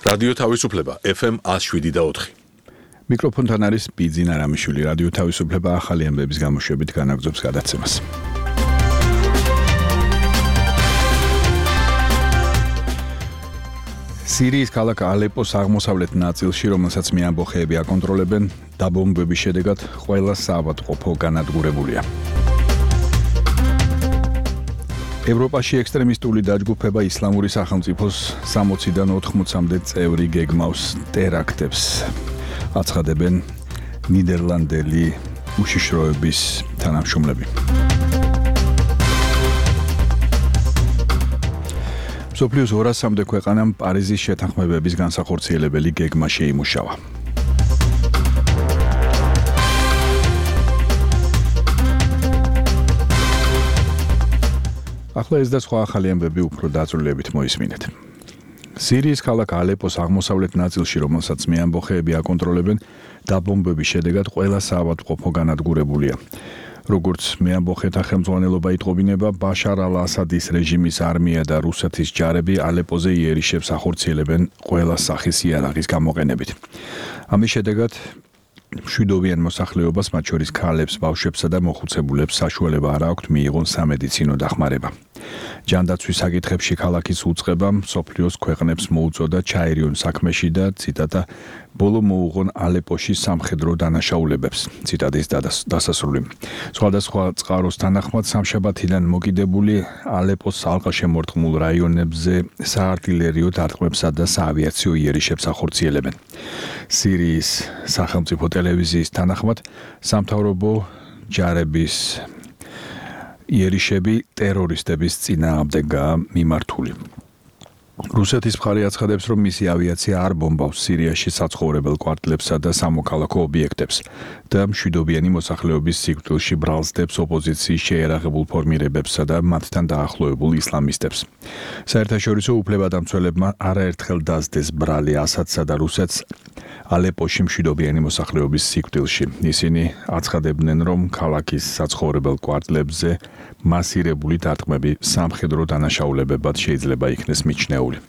რადიო თავისუფლება FM 107.4. მიკროფონთან არის ბიძინა რამიშვილი. რადიო თავისუფლება ახალი ამბების გამოშვებით განაგრძობს გადაცემას. სირიის ქალაქ ალეპოს აღმოსავლეთ ნაწილში, რომელსაც მეამბოხეები აკონტროლებენ, დაბომბების შედეგად ყველა საავადმყოფო განადგურებულია. ევროპაში ექსტრემისტული დაჯგუფება ისლამური სახელმწიფოს 60-დან 80-მდე წევრი გეგმავს ტერაქტებს. აცხადებენ ნიდერლანდელი უშიშროების თანამშრომლები. მსოფლიოს 200-მდე ქვეყანამ პარიზის შეთანხმებების განსახორციელებელი გეგმა შეიმუშავა. ახლა ეს და სხვა ახალი ამბები უფრო დაწვრილებით მოისმინეთ. სირიის ქალაქ ალეპოს აღმოსავლეთ ნაწილში, რომელსაც მეამბოხეები აკონტროლებენ, დაბომბების შედეგად ყველა საავადმყოფო განადგურებულია. როგორც მეამბოხეთა ხელმძღვანელობა იტყობინება, ბაშარ ალ-ასადის რეჟიმის არმია და რუსეთის ჯარები ალეპოზე იერიშებს ახორციელებენ ყველა სახის იარაღის გამოყენებით. ამის შედეგად მშვიდობიან მოსახლეობას, მათ შორის ქალებს, ბავშვებსა და მოხუცებულებს საშუალება არ აქვთ მიიღონ სამედიცინო დახმარება. ჯანდაცვის საკითხებში ქალაქის უწყება მსოფლიოს ქვეყნებს მოუწოდა ჩაერიონ საქმეში და ციტატა ბოლო მოუღონ ალეპოში სამხედრო დანაშაულებებს. ციტატის დასასრული. სხვადასხვა წყაროს თანახმად სამშაბათიდან მოკიდებული ალეპოს ალყაშემორტყმულ რაიონებზე საარტილერიო დარტყმებსა და საავიაციო იერიშებს ახორციელებენ. სირიის სახელმწიფო ტელევიზიის თანახმად სამთავრობო ჯარების იერიშები ტერორისტების წინააღმდეგაა მიმართული. რუსეთის მხარე აცხადებს, რომ მისი ავიაცია არ ბომბავს სირიაში საცხოვრებელ კვარტლებსა და სამოქალაქო ობიექტებს და მშვიდობიანი მოსახლეობის სიკვდილში ბრალსდებს ოპოზიციის შეერაღებულ ფორმირებებსა და მათთან დაახლოებულ ისლამისტებს. საერთაშორისო უფლებადამცველებმა არაერთხელ დასდეს ბრალი ასადსა და რუსეთს ალეპოში მშვიდობიანი მოსახლეობის სიკვდილში. ისინი აცხადებდნენ, რომ ქალაქის საცხოვრებელ კვარტლებზე მასირებული დარტყმები სამხედრო დანაშაულებებად შეიძლება იქნეს მიჩნეული.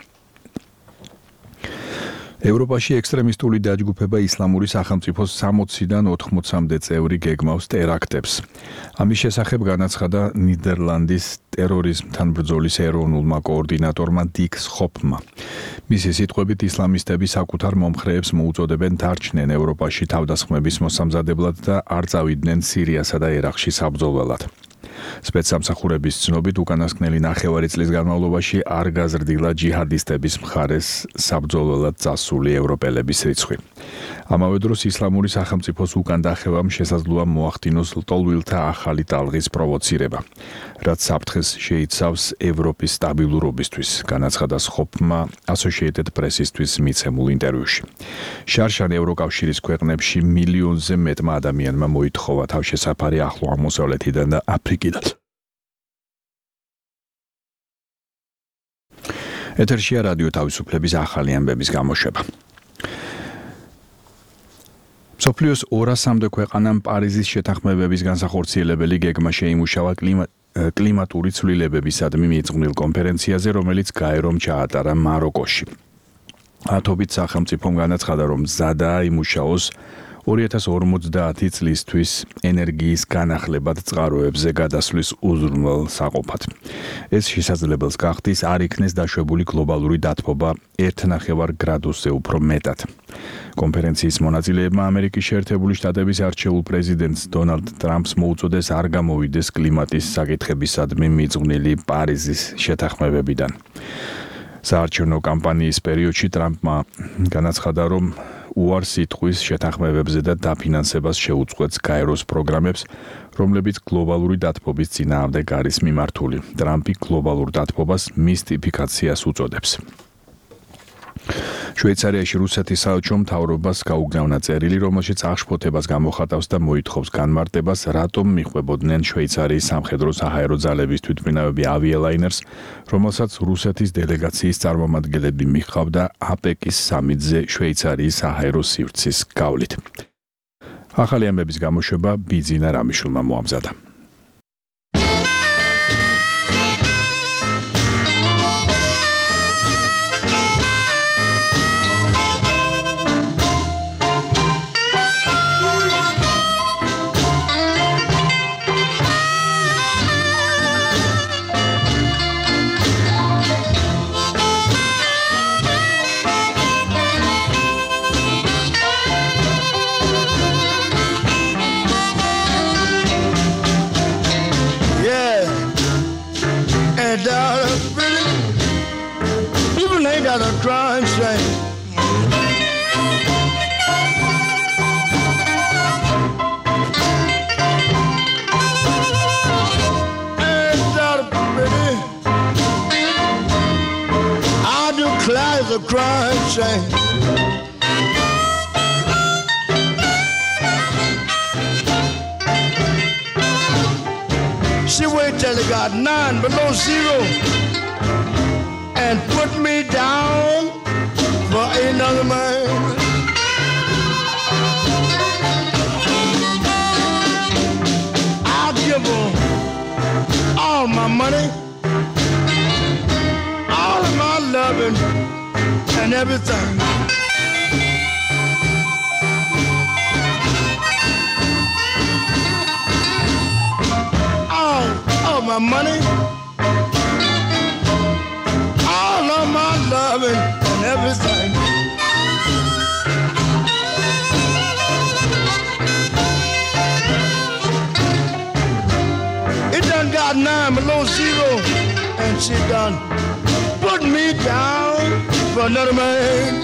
ევროპაში ექსტრემისტული დაჯგუფება ისლამური სახელმწიფოს 60-დან 80-მდე წევრი გეგმავს ტერაქტებს. ამის შესახებ განაცხადა ნიდერლანდის ტერორიზმთან ბრძოლის ეროვნულმა კოორდინატორმა დიკ სხოპმა. მისი სიტყვებით ისლამისტები საკუთარ მომხრეებს მოუწოდებენ დარჩნენ ევროპაში თავდასხმების მოსამზადებლად და არ წავიდნენ სირიასა და ერაყში საბრძოლველად. სპეცსამსახურების ცნობით უკანასკნელი ნახევარი წლის განმავლობაში არ გაზრდილა ჯიჰადისტების მხარეს საბრძოლველად წასული ევროპელების რიცხვი. ამავე დროს ისლამური სახელმწიფოს უკან დახევამ შესაძლოა მოახდინოს ლტოლვილთა ახალი ტალღის პროვოცირება, რაც საფრთხეს შეიცავს ევროპის სტაბილურობისთვის, განაცხადა სხოპმა Associated Press-ისთვის მიცემულ ინტერვიუში. შარშან ევროკავშირის ქვეყნებში მილიონზე მეტმა ადამიანმა მოითხოვა თავშესაფარი ახლო აღმოსავლეთიდან და აფრიკიდან. ეთერშია რადიო თავისუფლების ახალი ამბების გამოშვება. მსოფლიოს 200-მდე ქვეყანამ პარიზის შეთანხმებების განსახორციელებელი გეგმა შეიმუშავა კლიმატური ცვლილებებისადმი მიძღვნილ კონფერენციაზე, რომელიც გაერომ ჩაატარა მაროკოში. ათობით სახელმწიფომ განაცხადა, რომ მზადაა იმუშაოს 2050 წლისთვის ენერგიის განახლებად წყაროებზე გადასვლის უზრუნველსაყოფად. ეს შესაძლებელს გახდის არ იქნეს დაშვებული გლობალური დათბობა 1,5 გრადუსზე უფრო მეტად. კონფერენციის მონაწილეებმა ამერიკის შეერთებული შტატების არჩეულ პრეზიდენტს დონალდ ტრამპს მოუწოდეს არ გამოვიდეს კლიმატის საკითხებისადმი მიძღვნილი პარიზის შეთანხმებებიდან. საარჩევნო კამპანიის პერიოდში ტრამპმა განაცხადა, რომ უარს იტყვის შეთანხმებებზე და დაფინანსებას შეუწყვეტს გაეროს პროგრამებს, რომლებიც გლობალური დათბობის წინააღმდეგ არის მიმართული. ტრამპი გლობალურ დათბობას მისტიფიკაციას უწოდებს. შვეიცარიაში რუსეთის საელჩო მთავრობას გაუგზავნა წერილი, რომელშიც აღშფოთებას გამოხატავს და მოითხოვს განმარტებას, რატომ მიჰყვებოდნენ შვეიცარიის სამხედრო საჰაერო ძალების თვითმფრინავები ავიალაინერს, რომელსაც რუსეთის დელეგაციის წარმომადგენლები მიჰყავდა აპეკის სამიტზე შვეიცარიის საჰაერო სივრცის გავლით. ახალი ამბების გამოშვება ბიძინა რამიშვილმა მოამზადა. crying shame. And daughter pretty, I do cries of crying shame. She waited till it got 9 below zero and put me down for another man. I'll give her all my money, all of my loving and everything. All my money, all of my loving and everything. It done got 9 below zero, and she done put me down for another man.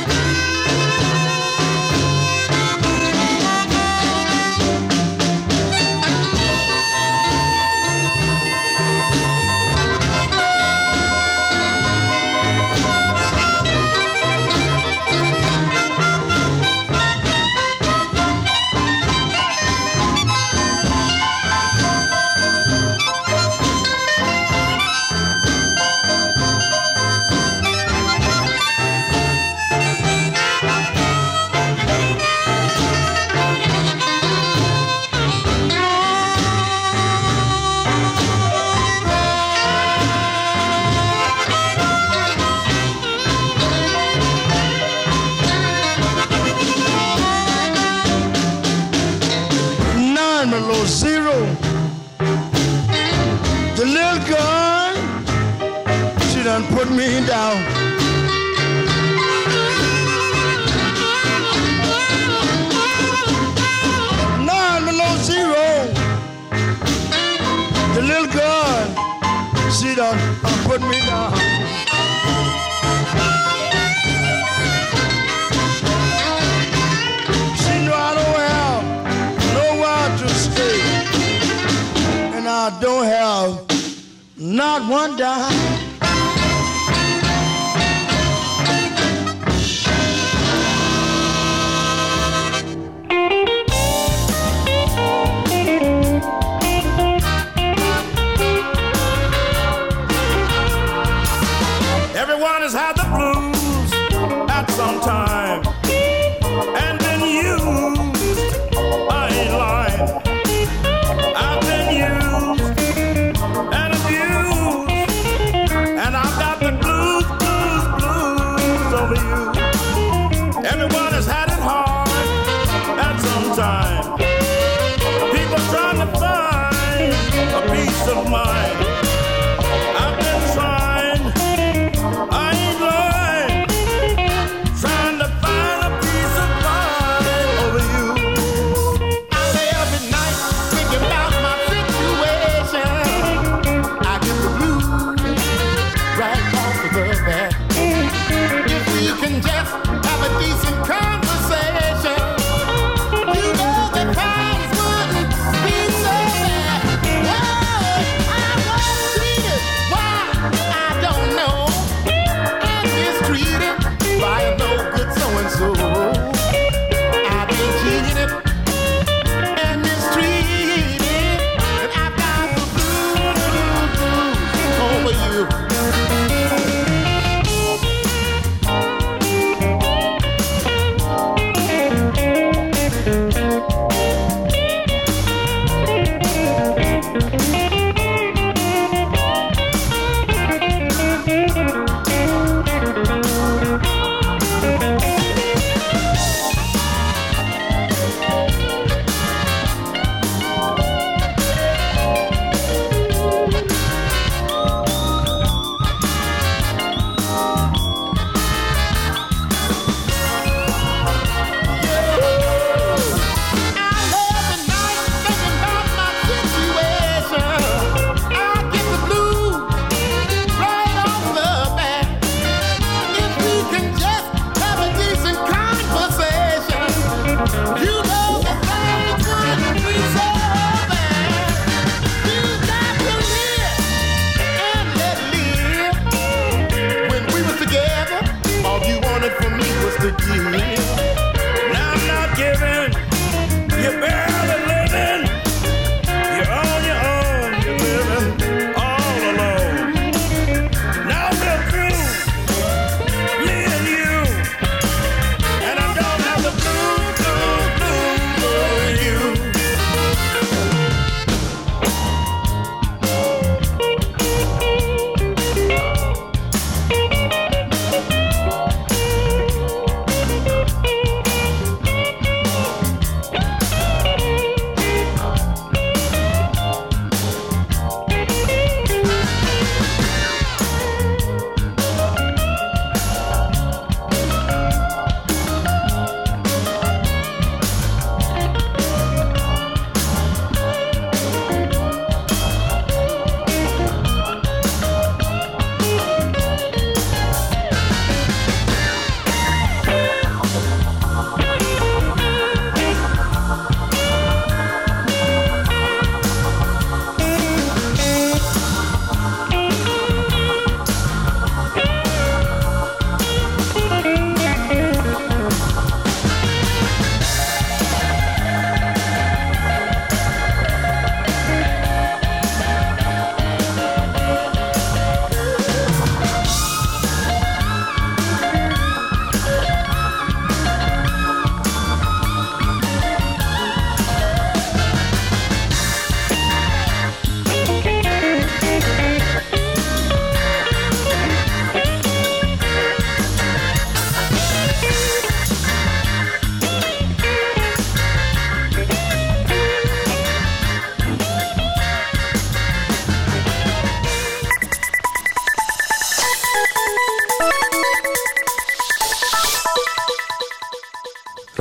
Below zero, the little girl, she done put me down. 9 below zero, the little girl, she done put me down. She know I don't have nowhere to stay, and I don't have not one dime. Everyone has had the blues at some time and been used. I ain't lying. I've been used and abused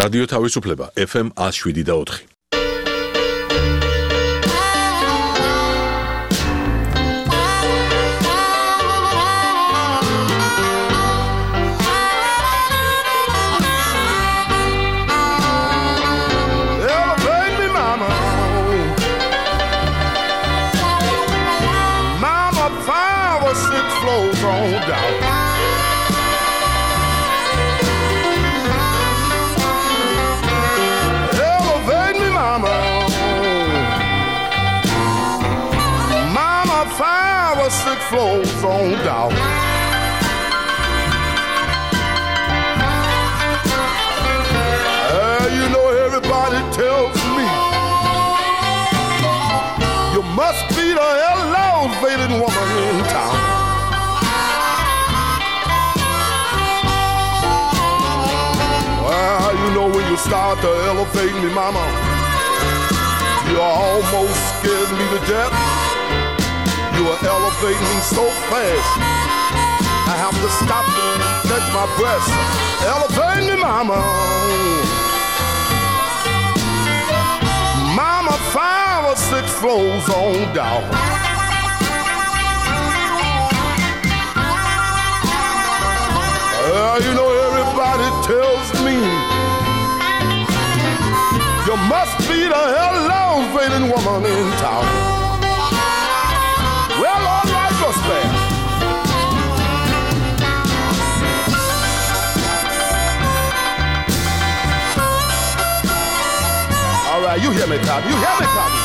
რადიო თავისუფლება FM 107.4. Flows on down. You know everybody tells me you must be the elevated woman in town. Well, you know when you start to elevate me, mama, you almost scared me to death. You are elevating me so fast, I have to stop and catch my breath. Elevate me, mama. Mama, 5 or 6 floors on down. You know everybody tells me you must be the elevating woman in town. Well, all right, go spare. All right, you hear me, Copy. You hear me, Copy.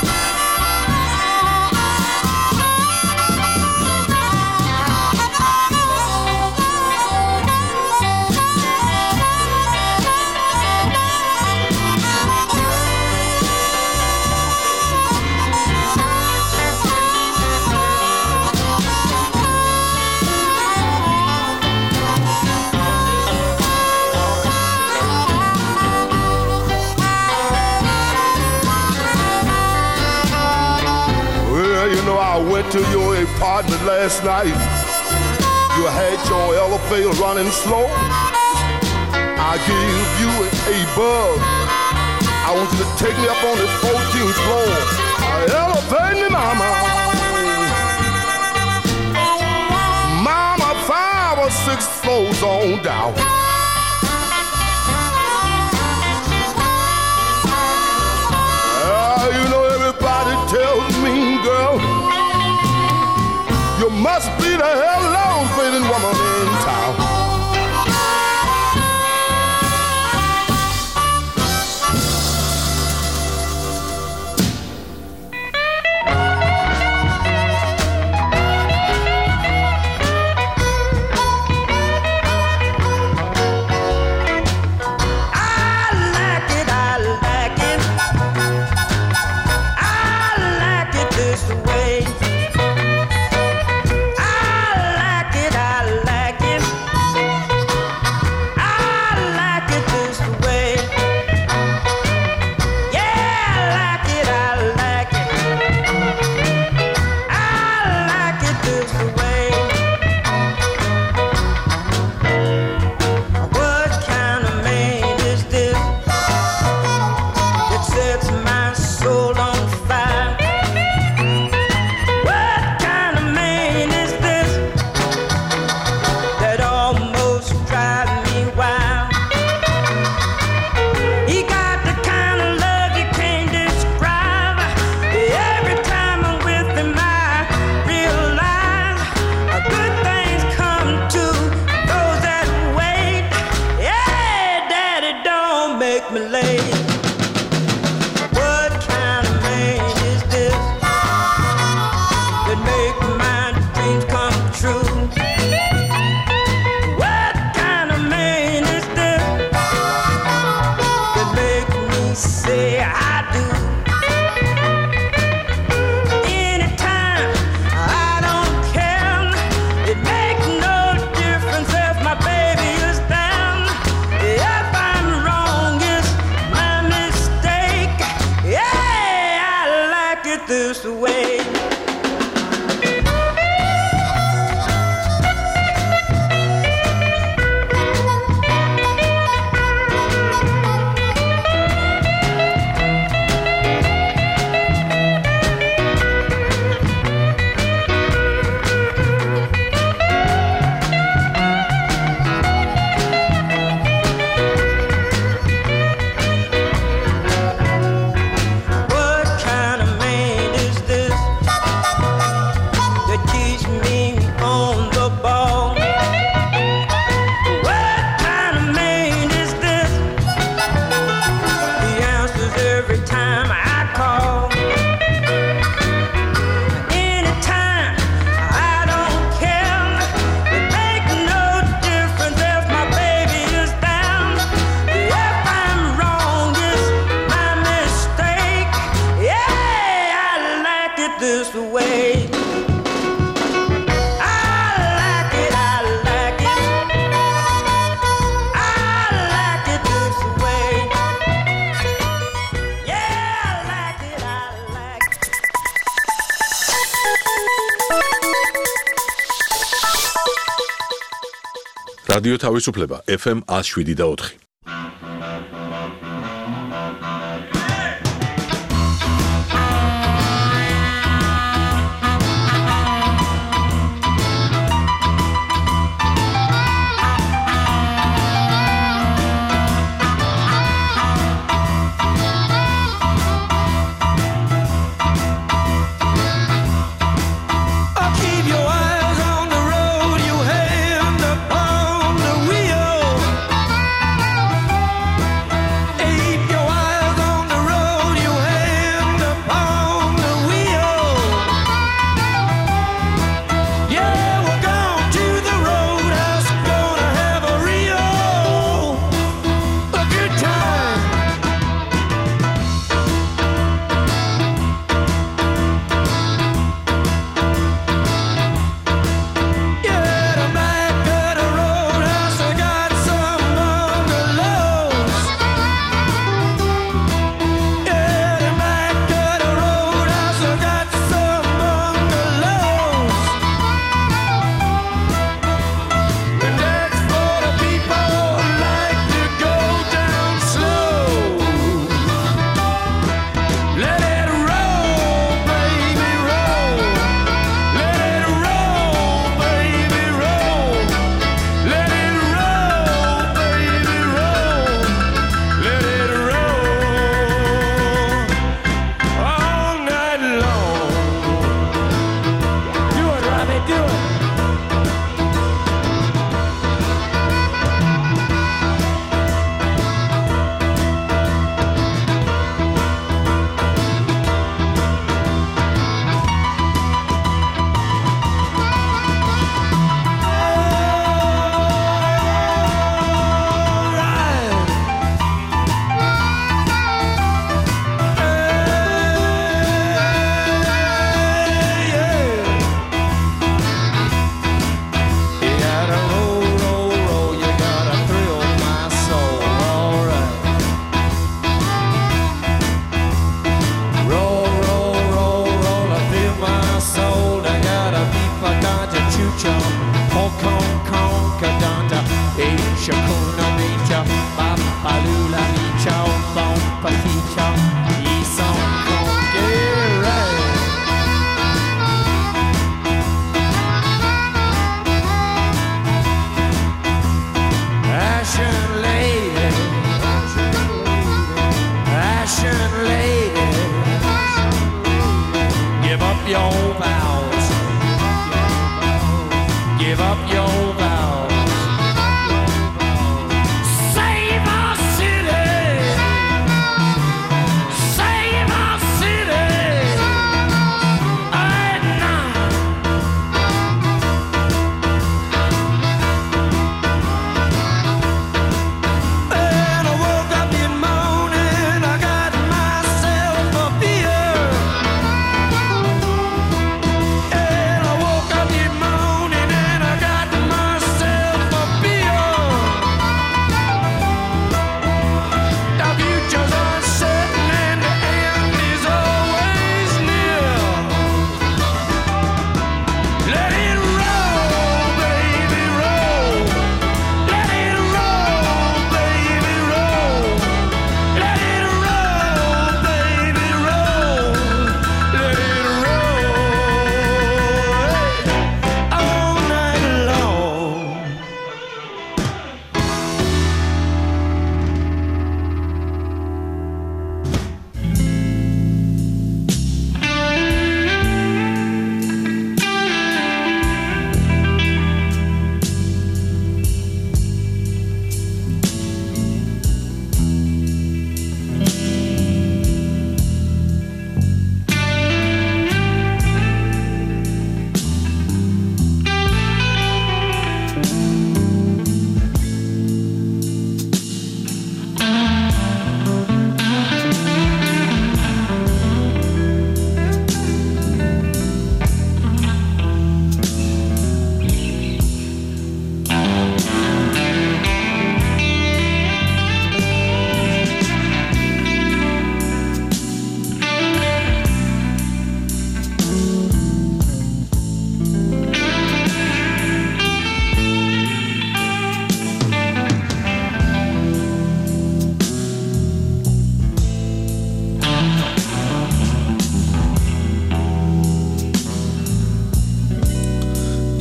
I went to your apartment last night. You had your elevator running slow. I gave you a bug. I want you to take me up on the 14th floor. Elevate me, mama. Mama, 5 or 6 floors on down. You know everybody tells me, girl, you must be the elevating woman in town. Sets my soul on fire. the way. I like it, I like it. I like it this way. Yeah, I like it, I like it. რადიო თავისუფლება FM 107.4. Keep your eyes on the road, your hand upon the wheel.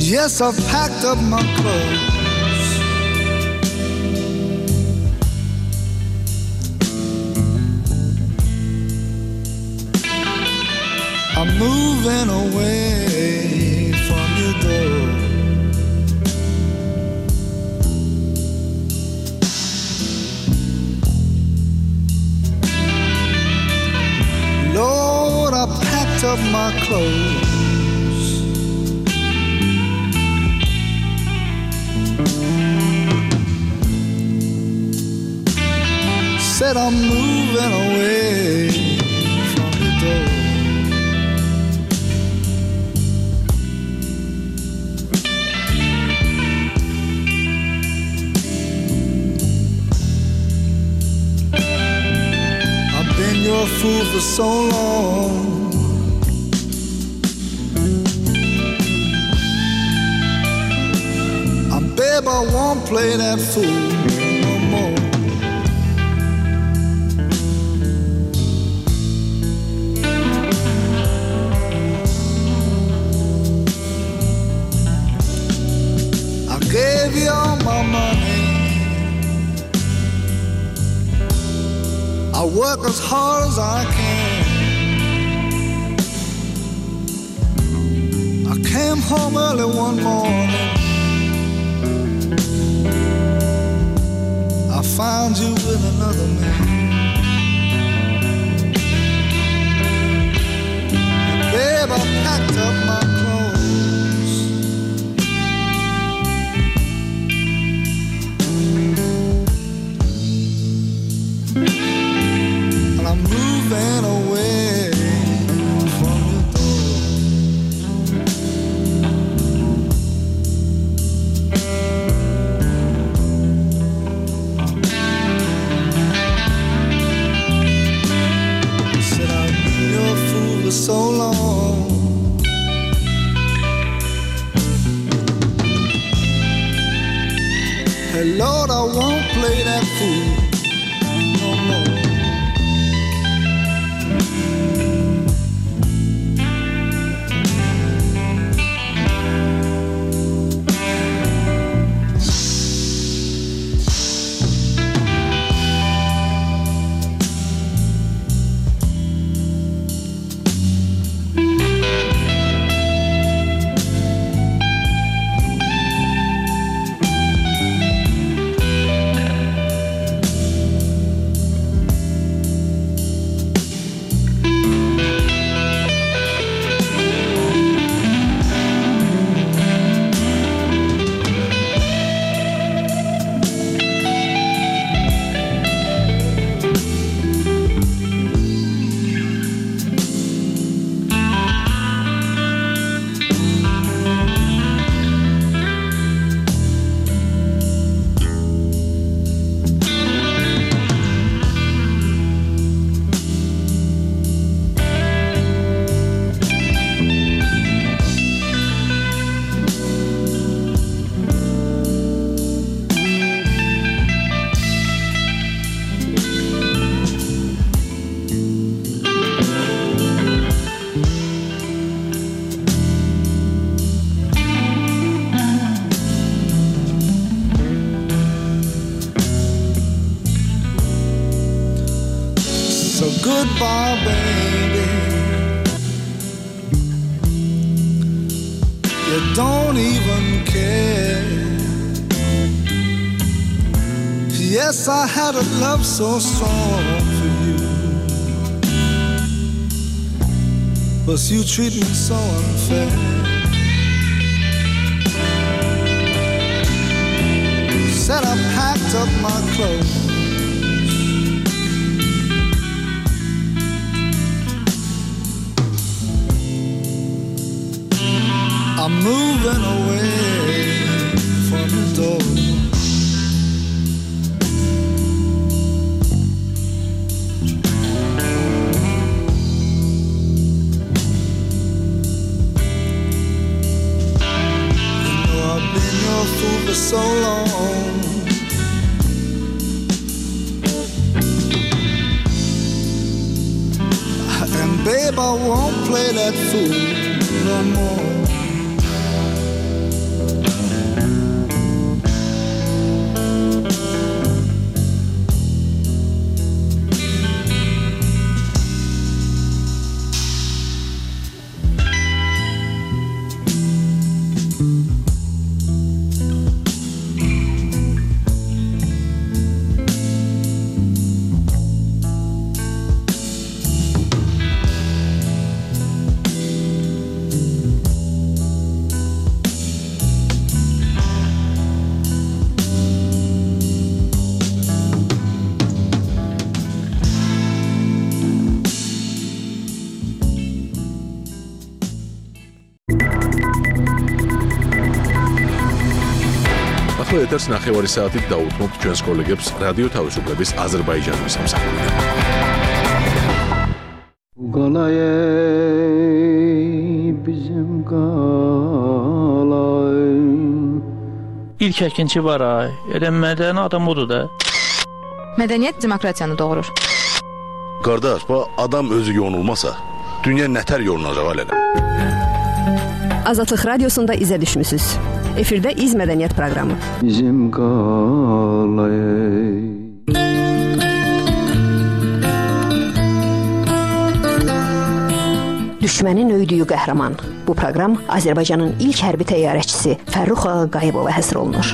Yes, I've packed up my clothes. I'm moving away from your door. Lord, I packed up my clothes. Said I'm moving away from the door. I've been your fool for so long. Babe, I won't play that fool no more. I gave you all my money. I work as hard as I can. I came home early one morning. I found you with another man. And babe, I packed up my clothes. And I'm moving away from your door. Said I've been your fool for so long. Hey Lord, I won't play that fool no more. So goodbye, baby. You don't even care. Yes, I had a love so strong for you, but you treat me so unfair. Said I packed up my clothes. I'm moving away from the door. You know I've been your fool for so long. And babe, I won't play that fool no more. ახლა ეთერს ნახევარი საათით დაუთმობთ ჩვენს კოლეგებს რადიო თავისუფლების აზერბაიჯანის სამსახურიდან. İlk əkinçi var ay. Elə mədəni adam odur da. Mədəniyyət demokratiyanı doğurur. Qardaş, bu adam özü yonulmasa, dünya nətər yolunacaq hələ? Azadlıq radiosunda izə düşmüsüz. Efirdə İz Mədəniyyət proqramı. Bizim qalay. Düşmənin öydüyü qəhrəman. Bu proqram Azərbaycanın ilk hərbi təyyarəçisi Fərrux Ağayevova həsr olunur.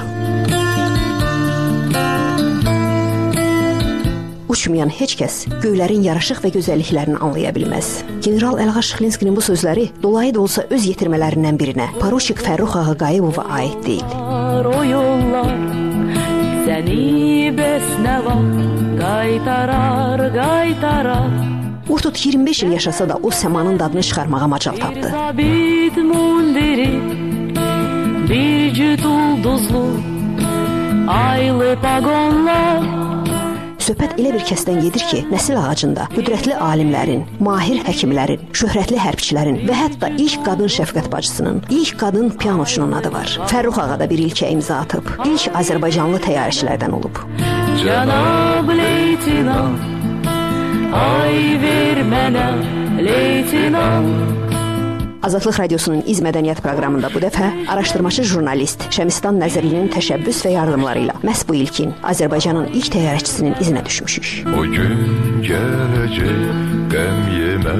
Uçmayan heç kəs göylərin yaraşıq və gözəlliklərini anlaya bilməz. General Əlğa Şıxlinskinin bu sözləri dolayı da olsa öz yetirmələrindən birinə, Poruçik Fərrux Ağayevova aid deyil. O yollar səni bəsnəva qaytarar. Urtut 25 il yaşasa da o səmanın dadını çıxarmağa macal tapdı. Zabit mundiri, bir cüt ulduzlu, aylı pagonlar. Söhbət elə bir kəsdən gedir ki, nəsil ağacında qüdrətli alimlərin, mahir həkimlərin, şöhrətli hərbçilərin və hətta ilk qadın şəfqət bacısının, ilk qadın pianoçunun adı var. Fərrux ağa da bir ilkə imza atıb, ilk Azərbaycanlı təyyarəçilərdən olub. Cənab leytinant, ay ver mənə leytinant. Azadlıq radiosunun İz Mədəniyyət proqramında bu dəfə araşdırmaçı jurnalist Şəmistan Nəzərlinin təşəbbüs və yardımları ilə məhz bu ilkin Azərbaycanın ilk təyyarəçisinin izinə düşmüşük. O gün gələcək, qəm yemə.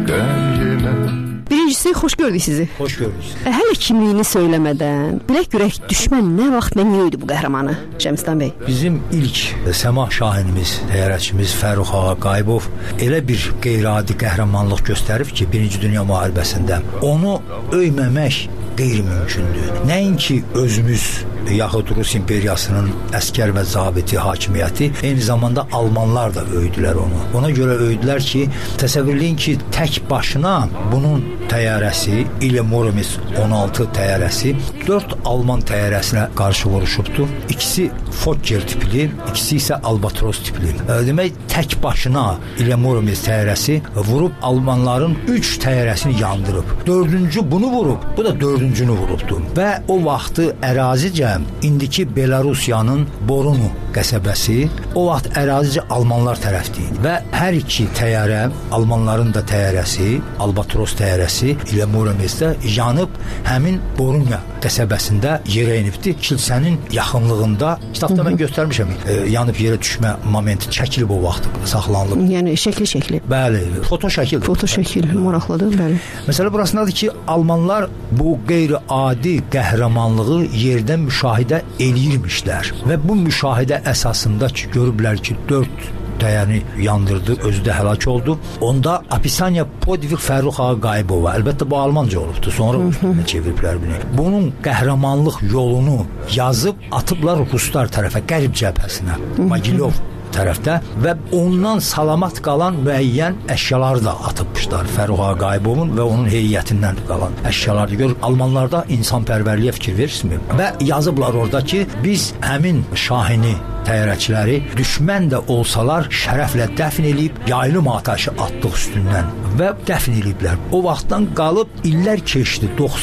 Birincisi, xoş gördük sizi. Xoş gördük. Hələ kimliyini söyləmədən, bilək görək düşmən nə vaxt və niyə idi bu qəhrəmanı, Şəmistan bəy? Bizim ilk səmah şahinimiz, təyyarəçimiz Fərrux Ağayevov elə bir qeyri-adi qəhrəmanlıq göstərib ki, Birinci Dünya müharibəsində onu öyməmək qeyri-mümkündür. Nəinki özümüz yaxud Rus imperiyasının əskər və zabiti hakimiyyəti, eyni zamanda Almanlar da öydülər onu. Ona görə öydülər ki, təsəvvürləyin ki, tək başına bunun təyyarəsi, İle Muromets 16 təyyarəsi 4 Alman təyyarəsinə qarşı vuruşubdur. İkisi Fokker tipli, ikisi isə Albatros tipli. Demək, tək başına İle Muromets təyyarəsi vurub Almanların 3 təyyarəsini yandırıb. 4-cü bunu vurub, bu da 4-cünü vurubdur. Və o vaxtı ərazicə indiki Belarusiyanın Borunu qəsəbəsi o vaxt ərazicə Almanlar tərəfdəydi və hər iki təyyarə, Almanların da təyyarəsi, Albatros təyyarəsi ilə Murometsdə yanıb həmin Borunya qəsəbəsində yerə inibdi. Kilsənin yaxınlığında, kitabda mən göstərmişəm, yanıb yerə düşmə momenti çəkilib o vaxt saxlanılıb. Yəni şəkli. Bəli, foto şəkil, maraqlıdır, bəli. Məsələ burasındadır ki, Almanlar bu qeyri-adi qəhrəmanlığı yerdən müşahidə eləyirmişlər və bu müşahidə əsasında ki, görüblər ki, 4 təyyarəni yandırdı, özü də həlak oldu. Onda Apisaniya Podvig Fərrux Ağayevova, əlbəttə bu Almanca olubdu, sonra çeviriblər bunu. Bunun qəhrəmanlıq yolunu yazıb atıblar Ruslar tərəfə, Qərb cəbhəsinə, Magilov tərəfdə və ondan salamat qalan müəyyən əşyaları da atıbmışlar. Fərrux Ağayevovun və onun heyətindən qalan əşyaları gör. Almanlarda insanpərvərliyə fikir verirsiniz və yazıblar orada ki, biz həmin şahini təyyarəçiləri düşmən də olsalar şərəflə dəfn eləyib, yaylım atəşi atdıq üstündən və dəfn eləyiblər. O vaxtdan qalıb illər keçdi.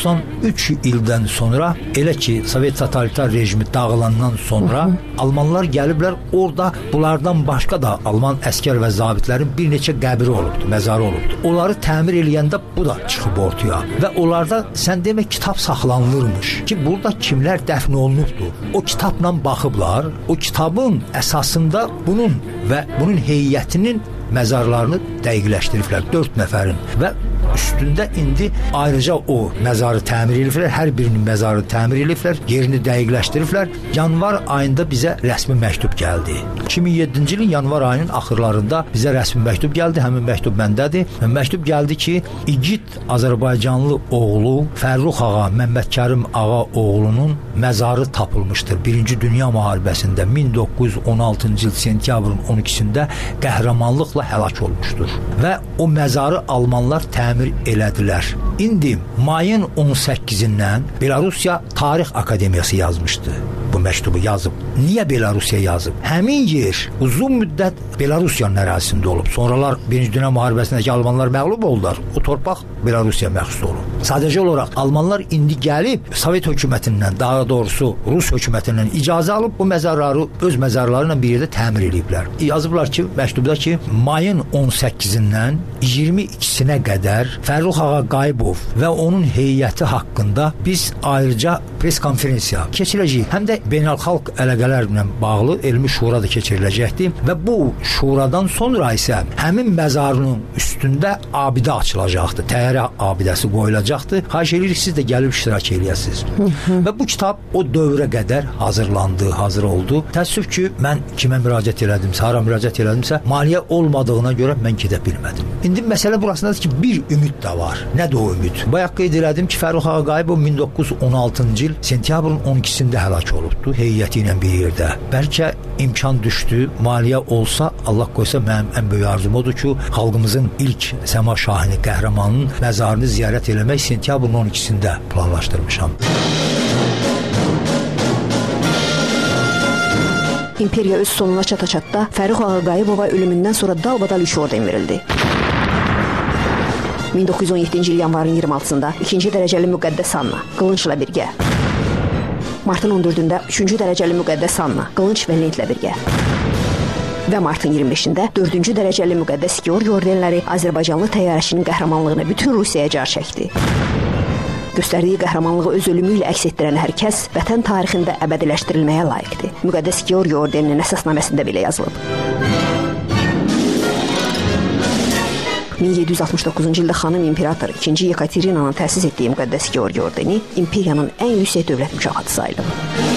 93 ildən sonra, elə ki, Sovet totalitar rejimi dağılandan sonra Almanlar gəliblər, orada bunlardan başqa da Alman əskər və zabitlərin bir neçə qəbri olubdu, məzarı olubdu. Onları təmir eləyəndə bu da çıxıb ortaya və onlarda sən demək kitab saxlanılırmış ki, burada kimlər dəfn olunubdu. O kitabla baxıblar, o kitabın əsasında bunun və bunun heyətinin məzarlarını dəqiqləşdiriblər, 4 nəfərin və üstündə indi ayrıca o məzarı təmir ediblər, hər birinin məzarı təmir ediblər, yerini dəqiqləşdiriblər. Yanvar ayında bizə rəsmi məktub gəldi. 2007-ci ilin yanvar ayının axırlarında bizə rəsmi məktub gəldi, həmin məktub məndədir. Məktub gəldi ki, igid Azərbaycanlı oğlu Fərrux ağa, Məmmədkərim ağa oğlunun məzarı tapılmışdır. 1-ci Dünya müharibəsində 1916-cı il sentyabrın 12-sində qəhrəmanlıqla həlak olmuşdur və o məzarı Almanlar təmir elədilər. İndi mayın 18-dən Belarusiya Tarix Akademiyası yazmışdı bu bu məktubu yazıb. Niyə Belarusiya yazıb? Həmin yer uzun müddət Belarusiyanın ərazisində olub. Sonralar 1-ci Dünya müharibəsindəki almanlar məğlub oldular. O torpaq Belarusiya məxsus olub. Sadəcə olaraq almanlar indi gəlib Sovet hökumətindən, daha doğrusu Rus hökumətindən icazə alıb bu məzarları öz məzarları ilə bir yerdə təmir ediblər. Yazıblar ki, məktubda ki, mayın 18-dən 22-sinə qədər Fərrux ağa Qayıbov və onun heyəti haqqında biz ayrıca pres konferensiya keçirəcəyik. Həm də beynəlxalq əlaqələrlə bağlı elmi şura da keçiriləcəkdir və bu şuradan sonra isə həmin məzarının üstündə abidə açılacaqdır. Təyyarə abidəsi qoyulacaqdır. Xahiş edirik siz də gəlib iştirak eləyəsiniz. Və bu kitab o dövrə qədər hazırlandı, hazır oldu. Təəssüf ki, mən kimə müraciət elədimsə, hara müraciət elədimsə, maliyyə olmadığına görə mən gedə bilmədim. İndi məsələ burasındadır ki, bir ümid də var. Nədir o ümid? Bayaq qeyd elədim ki, Fərrux ağa Qayıbov 1916-cı il sentyabrın 12-sində həlak olubdu, heyəti ilə bir yerdə. Bəlkə imkan düşdü, maliyyə olsa, Allah qoysa mənim ən böyük arzum odur ki, xalqımızın ilk Səma Şahini qəhrəmanının məzarını ziyarət eləmək sentyabrın 12-sində planlaşdırmışam. İmperiya öz sonuna çata-çatda Fərrux ağa Qayıbova ölümündən sonra dalbadal 3 orden verildi. 1917-ci il yanvarın 26-sında 2-ci dərəcəli müqəddəs Anna, qılınçla birgə. Martın 14-də 3-cü dərəcəli müqəddəs Anna, qılınc və lentlə birgə. Və martın 25-də 4-cü dərəcəli müqəddəs Georgi ordenləri Azərbaycanlı təyyarəçinin qəhrəmanlığını bütün Rusiyaya car çəkdi. Göstərdiyi qəhrəmanlığı öz ölümü ilə əks etdirən hər kəs vətən tarixində əbədiləşdirilməyə layiqdir. Müqəddəs Georgi ordeninin əsasnaməsində belə yazılıb. 1769-cu ildə xanım imperator 2-ci Yekaterinanın təsis etdiyi müqəddəs Georgi ordeni imperiyanın ən yüksək dövlət mükafatı sayılıb.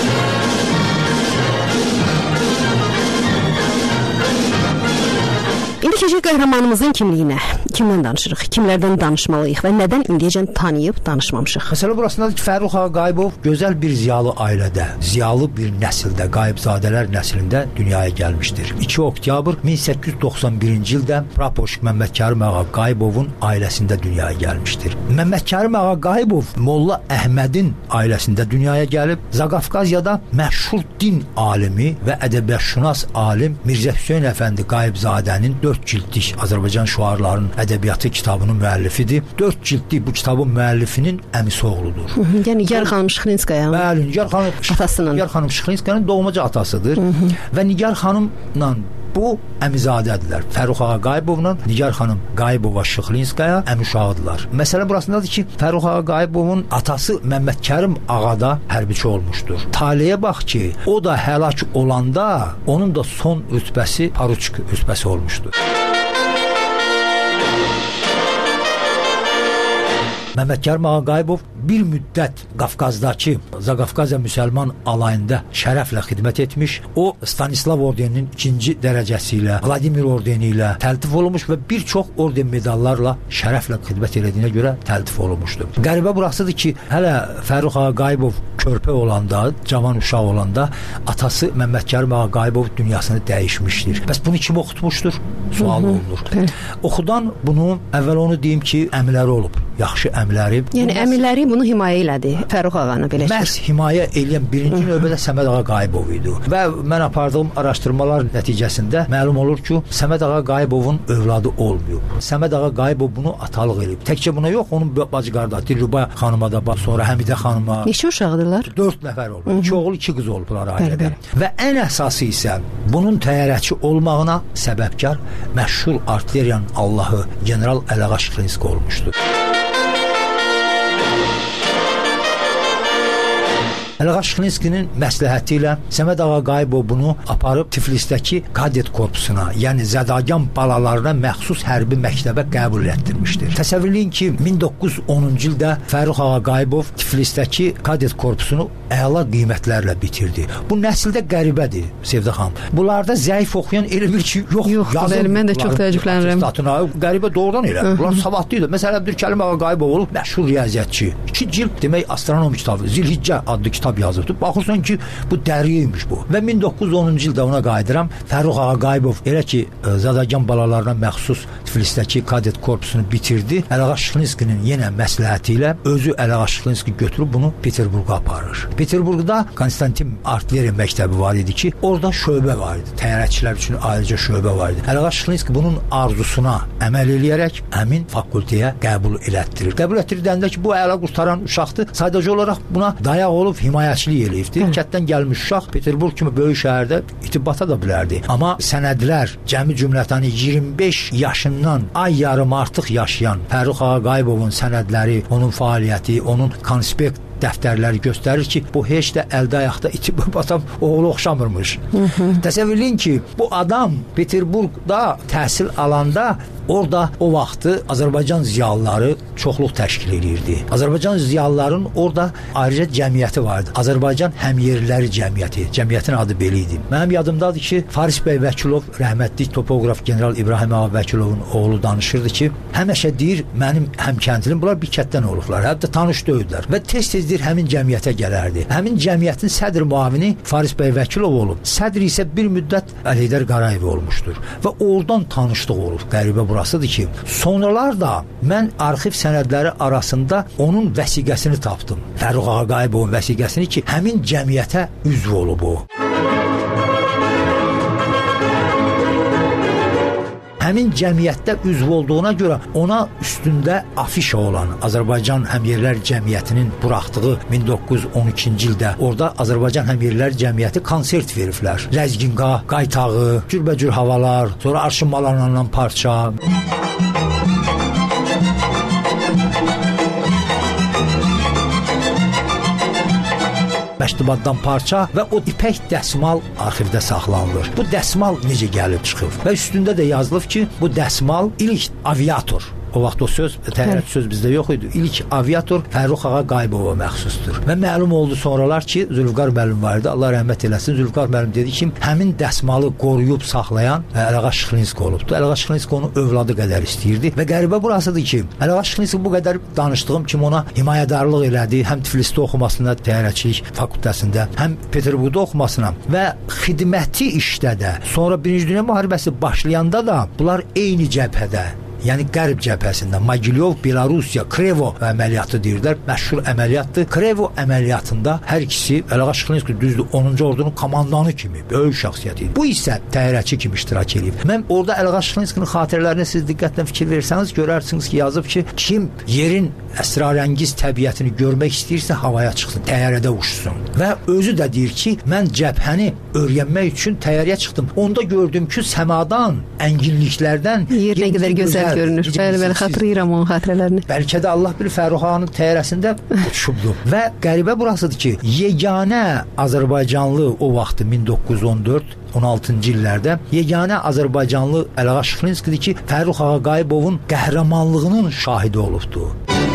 İndi keçək qəhrəmanımızın kimliyinə. Kimdən danışırıq, kimlərdən danışmalıyıq və nədən indiyəcən tanıyıb danışmamışıq? Məsələ burasındadır ki, Fərrux ağa Qayıbov gözəl bir ziyalı ailədə, ziyalı bir nəsildə, Qayıbzadələr nəslində dünyaya gəlmişdir. 2 oktyabr 1891-ci ildə Prapoşk Məmmədkərim ağa Qayıbovun ailəsində dünyaya gəlmişdir. Məmmədkərim ağa Qayıbov Molla Əhmədin ailəsində dünyaya gəlib, Zaqafqaziyada məşhur din alimi və ədəbiyyatşünas alim Mirzə Hüseyn Əfəndi Qayıbzadənin 4 cildlik Azərbaycan şüarlarının ədəbiyyatı kitabının müəllifidir. 4 cildlik bu kitabın müəllifinin əmisi oğludur. Yəni Nigar xanım Şıxlinskaya. Bəli, Nigar xanım atasının. Nigar xanım Şıxlinskayanın doğmaca atasıdır. Və Nigar xanımla bu əmizadədirlər. Fərrux ağa Qayıbovla Nigar xanım Qayıbova Şıxlinskaya əmişağıdırlar. Məsələ burasındadır ki, Fərrux ağa Qayıbovun atası Məmmədkərim ağa da hərbiçi olmuşdur. Taleyə bax ki, o da həlak olanda onun da son rütbəsi poruçik rütbəsi olmuşdur. Məmmədkərim ağa Qayıbov bir müddət Qafqazdakı Zaqafqaziya müsəlman alayında şərəflə xidmət etmiş. O Stanislav ordeninin 2-ci dərəcəsi ilə, Vladimir ordeni ilə təltif olunmuş və bir çox orden medallarla şərəflə xidmət etdiyinə görə təltif olunmuşdur. Qəribə burasıdır ki, hələ Fərrux ağa Qayıbov körpə olanda, cavan uşaq olanda atası Məmmədkərim ağa Qayıbov dünyasını dəyişmişdir. Bəs bunu kim oxutmuşdur? Sual olunur. Oxudan bunu, əvvəl onu deyim ki, əmiləri olub. Yaxşı əmiləri. Yəni əmiləri bunu himayə elədi. Fərrux ağanı belə. Məhz himayə eləyən birinci növbədə Səməd ağa Qayıbov idi. Və mən apardığım araşdırmalar nəticəsində məlum olur ki, Səməd ağa Qayıbovun övladı olmayıb. Səməd ağa Qayıbov bunu atalıq eləyib. Təkcə buna yox, onun bacı qardaşı Dilruba xanıma da, sonra Həmidə xanıma. Neçə uşaqdırlar? 4 nəfər olub. 2 oğul, 2 qız olublar ailədə. Və ən əsası isə bunun təyyarəçi olmağına səbəbkar məşhur artilleriyanın Allahı general Əliağa Şıxlinski olmuşdur. Əliağa Şıxlinskinin məsləhəti ilə Səməd ağa Qayıbov bunu aparıb Tiflisdəki kadet korpusuna, yəni zədagan balalarına məxsus hərbi məktəbə qəbul etdirmişdir. Təsəvvürləyin ki, 1910-cu ildə Fərrux ağa Qayıbov Tiflisdəki kadet korpusunu əla qiymətlərlə bitirdi. Bu nəsildə qəribədir, Sevdə xanım. Bunlarda zəif oxuyan elə bil ki, yox, yazın. Mən də çox təəccüblənirəm. Qəribə doğrudan elə. Bunlar savadlı idi. Məsələn, Əbdülkərim ağa Qayıbov olub məşhur riyaziyyatçı. 2 cild demək astronomi kitabı, Zilhiccə adlı kitab kitab yazıbdı. Baxırsan ki, bu dəriymiş bu. Və 1910-cu ildə ona qayıdıram. Fərrux Ağaqayıbov elə ki, Zadagan balalarına məxsus Tiflisdəki kadet korpusunu bitirdi. Əliağa Şıxlinskinin yenə məsləhəti ilə özü Əliağa Şıxlinski götürüb bunu Peterburqa aparır. Peterburqda Konstantin Artilleriya məktəbi var idi ki, orada şöbə var idi. Təyyarəçilər üçün ayrıca şöbə var idi. Əliağa Şıxlinski bunun arzusuna əməl eləyərək həmin fakültəyə qəbul elətdirir. Qəbul etdirdəndə ki, bu əla qurtaran uşaqdır. Sadəcə olaraq buna dayaq olub himayəçilik eləyibdi. Kətdən gəlmiş uşaq Peterburq kimi böyük şəhərdə itibata da bilərdi. Amma sənədlər cəmi cümlətəni 25 yaşından ay yarım artıq yaşayan Fərrux Ağaqayıbovun sənədləri, onun fəaliyyəti, onun konspekt dəftərləri göstərir ki, bu heç də əldə ayaqda itib batan oğlu oxşamırmış. Təsəvvür edin ki, bu adam Peterburqda təhsil alanda orada o vaxtı Azərbaycan ziyalıları çoxluq təşkil edirdi. Azərbaycan ziyalıların orada ayrıca cəmiyyəti vardı. Azərbaycan Həmyerliləri Cəmiyyəti. Cəmiyyətin adı belə idi. Mənim yadımdadır ki, Faris bəy Vəkilov, rəhmətli topoqraf general İbrahim ağa Vəkilovun oğlu danışırdı ki, həmişə deyir, mənim həmkəndlim bunlar bir kətdən olublar. Hətta tanış döyüdülər və tez-tezdir həmin cəmiyyətə gələrdi. Həmin cəmiyyətin sədr müavini Faris bəy Vəkilov olub. Sədr isə bir müddət Əliydər Qarayev olmuşdur və oradan tanışlıq olub. Qəribə burasıdır ki, sonralar da mən arxiv sənədləri arasında onun vəsiqəsini tapdım. Fərrux Ağaqayıbovun vəsiqəsini ki, həmin cəmiyyətə üzv olub o. Həmin cəmiyyətdə üzv olduğuna görə ona üstündə afişa olan Azərbaycan Həmyerlər Cəmiyyətinin buraxdığı 1912-ci ildə orada Azərbaycan Həmyerlər Cəmiyyəti konsert veriblər. Ləzginqa, qaytağı, cürbəcür havalar, sonra arşınmalarla parça. Məktubaddan parça və o ipək dəsmal arxivdə saxlanılır. Bu dəsmal necə gəlib çıxıb? Və üstündə də yazılıb ki, bu dəsmal ilk aviator. O vaxt o söz, təyyarəçi söz bizdə yox idi. İlk aviator Fərrux Ağaqayıbova məxsusdur. Və məlum oldu sonralar ki, Zülfüqar müəllim var idi. Allah rəhmət eləsin. Zülfüqar müəllim dedi ki, həmin dəsmalı qoruyub saxlayan Əliağa Şıxlinski olubdu. Əliağa Şıxlinski onu övladı qədər istəyirdi və qəribə burasıdır ki, Əliağa Şıxlinski bu qədər danışdığım kimi ona himayədarlıq elədi. Həm Tiflisdə oxumasına, təyyarəçilik fakültəsində, həm Peterburqda oxumasına və xidməti işdə də. Sonra Birinci Dünya müharibəsi başlayanda da bunlar eyni cəbhədə, yəni Qərb cəbhəsində Mogilyov, Belarusiya, Krevo əməliyyatı deyirlər. Məşhur əməliyyatdır. Krevo əməliyyatında hər ikisi Əliağa Şıxlinski düzdür 10-cu ordunun komandanı kimi böyük şəxsiyyət idi. Bu isə təyyarəçi kimi iştirak edib. Mən orada Əliağa Şıxlinskinin xatirələrinə siz diqqətlə fikir versəniz görərsiniz ki, yazıb ki, kim yerin əsrarəngiz təbiətini görmək istəyirsə havaya çıxsın, təyyarədə uçsun. Və özü də deyir ki, mən cəbhəni öyrənmək üçün təyyarəyə çıxdım. Onda gördüm ki, səmadan, ənginliklərdən yer nə qədər gözəl görünür. Bəli, xatırlayıram onun xatirələrini. Bəlkə də Allah bilir Fərrux ağanın təyyarəsində uçubdu. Və qəribə burasıdır ki, yeganə Azərbaycanlı o vaxtı 1914-16-cı illərdə yeganə Azərbaycanlı Əliağa Şıxlinskidir ki, Fərrux Ağaqayıbovun qəhrəmanlığının şahidi olubdu.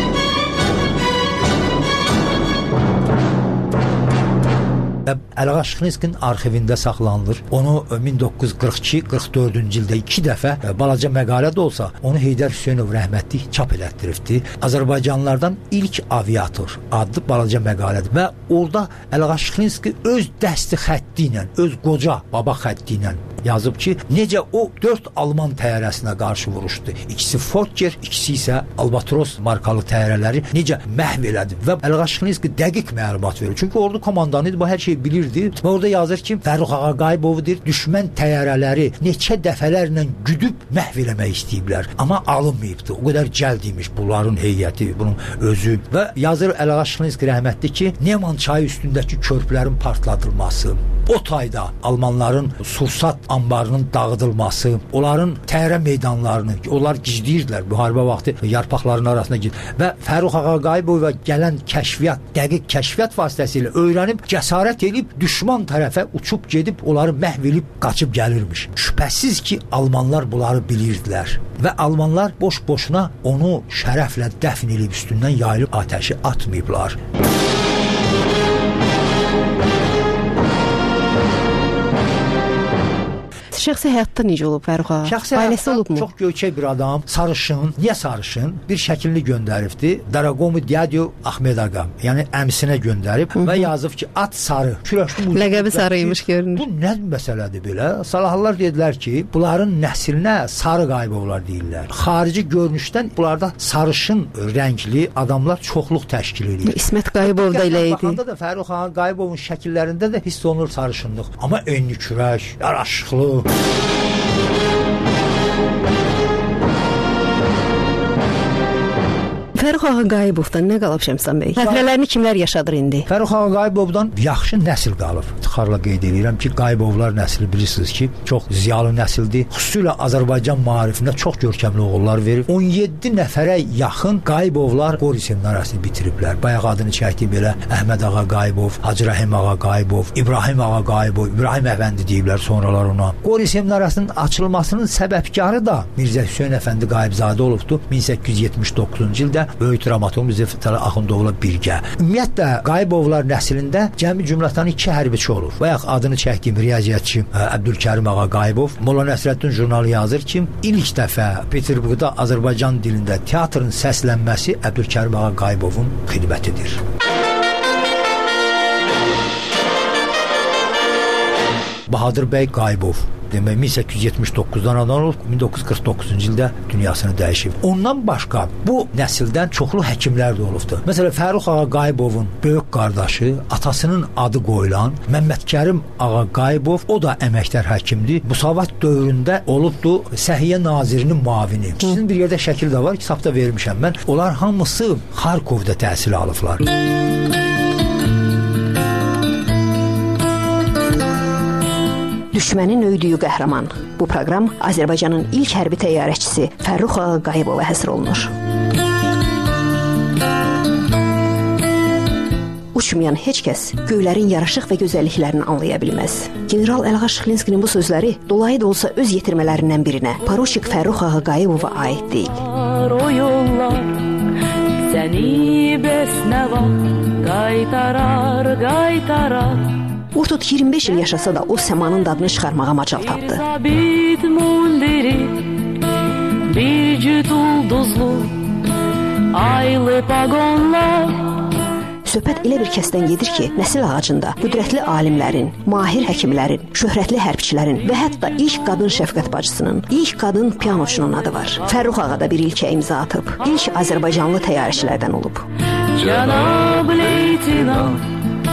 Əliağa Şıxlinskinin arxivində saxlanılır. Onu 1942-44-cü ildə 2 dəfə balaca məqalə də olsa, onu Heydər Hüseynov rəhmətli çap elətdiribdi. Azərbaycanlılardan ilk aviator adlı balaca məqalədir və orada Əliağa Şıxlinski öz dəsti xətti ilə, öz qoca baba xətti ilə yazıb ki, necə o 4 Alman təyyarəsinə qarşı vuruşdu. İkisi Fokker, ikisi isə Albatros markalı təyyarələri necə məhv elədi və Əliağa Şıxlinski dəqiq məlumat verir. Çünki ordu komandanı idi, bu hər şey bilirdi və orada yazır ki, Fərrux Ağaqayıbovudur, düşmən təyyarələri neçə dəfələrlə güdüb məhv eləmək istəyiblər. Amma alınmayıbdı. O qədər cəld imiş bunların heyəti, bunun özü və yazır Əliağa Şıxlinski rəhmətli ki, Neman çayı üstündəki körpülərin partladılması, o tayda Almanların sursat anbarının dağıdılması, onların təyyarə meydanlarını, onlar gizləyirdilər müharibə vaxtı yarpaqların arasına girib və Fərrux Ağaqayıbova gələn kəşfiyyat, dəqiq kəşfiyyat vasitəsilə öyrənib, cəsarət edib düşman tərəfə uçub gedib, onları məhv edib qaçıb gəlirmiş. Şübhəsiz ki, Almanlar bunları bilirdilər və Almanlar boş-boşuna onu şərəflə dəfn edib üstündən yayılıb atəşi atmayıblar. şəxsi həyatda necə olub Fərrux ağa? Şəxsi ailəsi olubmu? Çox göyçək bir adam, sarışın. Niyə sarışın? Bir şəklini göndəribdi. Daragomu Diadio Ahmed ağa, yəni əmisinə göndərib və yazıb ki, at sarı. Kürəkli ləqəbi sarıymış görünür. Bu nə məsələdir belə? Salahlar dedilər ki, bunların nəslinə sarı Qayıbovlar deyirlər. Xarici görünüşdən bunlarda sarışın rəngli adamlar çoxluq təşkil edir. İsmət Qayıbov da elə idi. Baxanda da Fərrux ağa Qayıbovun şəkillərində də hiss olunur sarışınlıq. Amma enli kürək, yaraşıqlı. Fərrux ağa Qayıbovdan nə qalıb Şəmsən bəy? Xatirələrini kimlər yaşadır indi? Fərrux ağa Qayıbovdan yaxşı nəsil qalıb. İftixarla qeyd edirəm ki, Qayıbovlar nəsli bilirsiniz ki, çox ziyalı nəsildir. Xüsusilə Azərbaycan maarifində çox görkəmli oğullar verib. 17 nəfərə yaxın Qayıbovlar Qori seminariyasını bitiriblər. Bayaq adını çəkdi belə Əhməd ağa Qayıbov, Hacı Rəhim ağa Qayıbov, İbrahim ağa Qayıbov, İbrahim əfəndi deyiblər sonralar ona. Qori seminariyasının açılmasının səbəbkarı da Mirzə Hüseyn əfəndi Qayıbzadə olubdu. 1879-cu ildə böyük dramaturq Mirzə Fətəli Axundovla birgə. Ümumiyyətlə Qayıbovlar nəslində cəmi cümlətanı 2 hərbiçi olub. Bayaq adını çəkdiyim riyaziyyatçı Əbdülkərim ağa Qayıbov Molla Nəsrəddin jurnalı yazır ki, ilk dəfə Peterburqda Azərbaycan dilində teatrın səslənməsi Əbdülkərim ağa Qayıbovun xidmətidir. Bahadır bəy Qayıbov demək 1879-dan anadan olub, 1949-cu ildə dünyasını dəyişib. Ondan başqa bu nəsildən çoxlu həkimlər də olubdu. Məsələn, Fərrux ağa Qayıbovun böyük qardaşı, atasının adı qoyulan Məmmədkərim ağa Qayıbov, o da əməkdar həkimdir. Musavat dövründə olubdu Səhiyyə nazirinin müavini. İkisinin bir yerdə şəkil də var, kitabda vermişəm mən. Onlar hamısı Xarkovda təhsil alıblar. Düşmənin öydüyü qəhrəman. Bu proqram Azərbaycanın ilk hərbi təyyarəçisi Fərrux ağa Qayıbova həsr olunur. Uçmayan heç kəs göylərin yaraşıq və gözəlliklərini anlaya bilməz. General Əlğa Şıxlinskinin bu sözləri dolayı da olsa öz yetirmələrindən birinə Poruçik Fərrux ağa Qayıbova aid deyil. O yollar səni bəsnəva qaytarar. Urtut 25 il yaşasa da o səmanın dadını çıxarmağa macal tapdı. Bir cüt ulduzlu aylı paqonlar. Söhbət elə bir kəsdən gedir ki, nəsil ağacında qüdrətli alimlərin, mahir həkimlərin, şöhrətli hərbçilərin və hətta ilk qadın şəfqət bacısının, ilk qadın pianoçunun adı var. Fərrux ağa da bir ilkə imza atıb. İlk Azərbaycanlı təyyarəçilərdən olub. Cənab leytinant,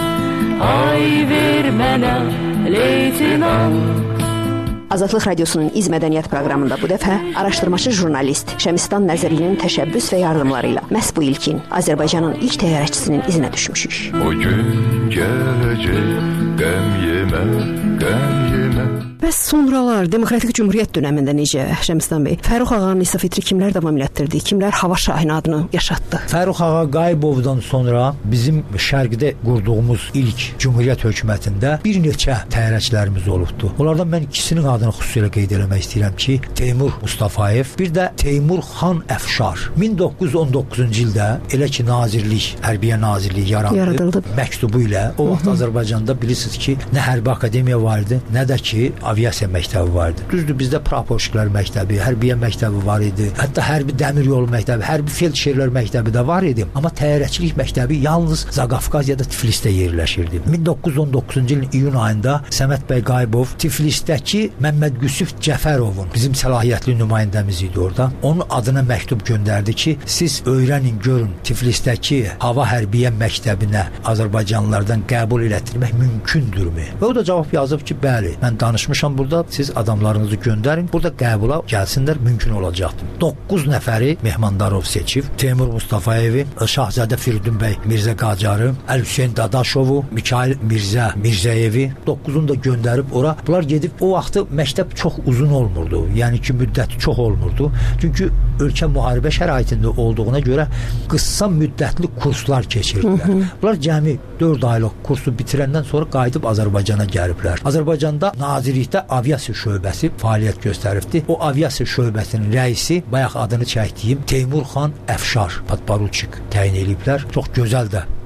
ay ver mənə leytinant. Azadlıq Radiosunun İz Mədəniyyət proqramında bu dəfə araşdırmaçı jurnalist Şəmistan Nəzərlinin təşəbbüs və yardımları ilə məhz bu ilkin Azərbaycanın ilk təyyarəçisinin izinə düşmüşük. O gün gələcək, qəm yemə, qəm yemə. Bəs sonralar Demokratik Cümhuriyyət dönəmində necə Şəmistan bəy? Fərrux ağanın istafetri kimlər davam elətdirdi? Kimlər Hava Şahin adını yaşatdı? Fərrux ağa Qayıbovdan sonra bizim şərqdə qurduğumuz ilk Cümhuriyyət hökumətində bir neçə təyyarəçilərimiz olubdu. Onlardan mən ikisinin adını xüsusilə qeyd eləmək istəyirəm ki, Teymur Mustafayev, bir də Teymur Xan Əfşar. 1919-cu ildə elə ki nazirlik, Hərbiyə Nazirliyi yaradıldı. Məktubu ilə o vaxt Azərbaycanda bilirsiniz ki, nə hərbi akademiya var idi, nə də ki aviasiya məktəbi vardı. Düzdür, bizdə praporçilər məktəbi, hərbiyə məktəbi var idi. Hətta hərbi dəmir yolu məktəbi, hərbi feldşerlər məktəbi də var idi. Amma təyyarəçilik məktəbi yalnız Zaqafqaziyada, Tiflisdə yerləşirdi. 1919-cu ilin iyun ayında Səməd bəy Qayıbov Tiflisdəki Məmməd Qüsüf Cəfərovun, bizim səlahiyyətli nümayəndəmiz idi orada. Onun adına məktub göndərdi ki, siz öyrənin, görün, Tiflisdəki hava hərbiyə məktəbinə Azərbaycanlılardan qəbul elətdirmək mümkündürmü? Və o da cavab yazıb ki, bəli, mən danışmışam burada, siz adamlarınızı göndərin, burada qəbula gəlsinlər, mümkün olacaqdır. 9 nəfəri Mehmandarov seçib, Teymur Mustafayevi, Şahzadə Firidun bəy Mirzə Qacarı, Əl-Hüseyn Dadaşovu, Mikail Mirzə Mirzəyevi 9-unu da göndərib ora. Bunlar gedib, o vaxtı məktəb çox uzun olmurdu, yəni ki, müddəti çox olmurdu. Çünki ölkə müharibə şəraitində olduğuna görə qısa müddətli kurslar keçirdilər. Bunlar cəmi 4 aylıq kursu bitirəndən sonra qayıdıb Azərbaycana gəliblər. Azərbaycanda Nazirlikdə aviasiya şöbəsi fəaliyyət göstəribdi. O aviasiya şöbəsinin rəisi bayaq adını çəkdiyim Teymur Xan Əfşar, podporuçik təyin ediblər. Çox gözəl də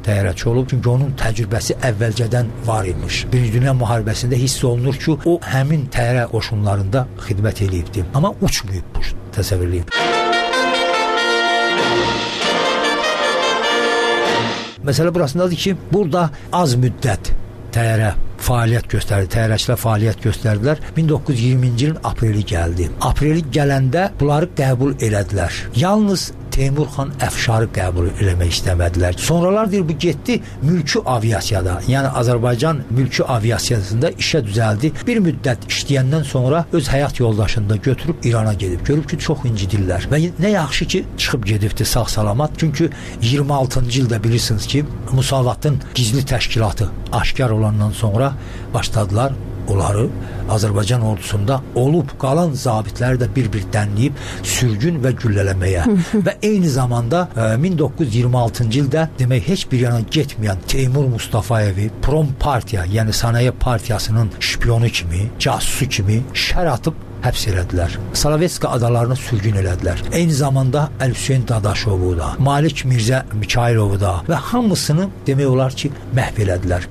təyyarəçi olub. Çünki onun təcrübəsi əvvəlcədən var imiş. Birinci Dünya müharibəsində hiss olunur ki, o həmin təyyarə qoşunlarında xidmət eləyibdi. Amma uçmayıb bu təsəvvürləyib. Məsələ burasındadır ki, burada az müddət təyyarə fəaliyyət göstərdi, təyyarəçilər fəaliyyət göstərdilər. 1920-ci ilin apreli gəldi. Apreli gələndə bunları qəbul elədilər. Yalnız Teymur xan Əfşarı qəbul eləmək istəmədilər. Sonralar deyir, bu getdi mülki aviasiyada, yəni Azərbaycan mülki aviasiyasında işə düzəldi. Bir müddət işləyəndən sonra öz həyat yoldaşını da götürüb İrana gedib. Görüb ki, çox incidirlər. Və nə yaxşı ki, çıxıb gedibdi sağ-salamat. Çünki 26-cı ildə bilirsiniz ki, Musavatın gizli təşkilatı aşkar olandan sonra başladılar onları Azərbaycan ordusunda olub qalan zabitləri də bir-bir dənləyib sürgün və güllələməyə. Və eyni zamanda 1926-cı ildə demək heç bir yana getməyən Teymur Mustafayevi Prom Partiya, yəni Sənaye Partiyasının şpionu kimi, casusu kimi şər atıb həbs elədilər. Salavetska adalarını sürgün elədilər. Eyni zamanda Əl-Hüseyn Dadaşovu da, Malik Mirzə Mikailovu da və hamısını demək olar ki, məhv elədilər.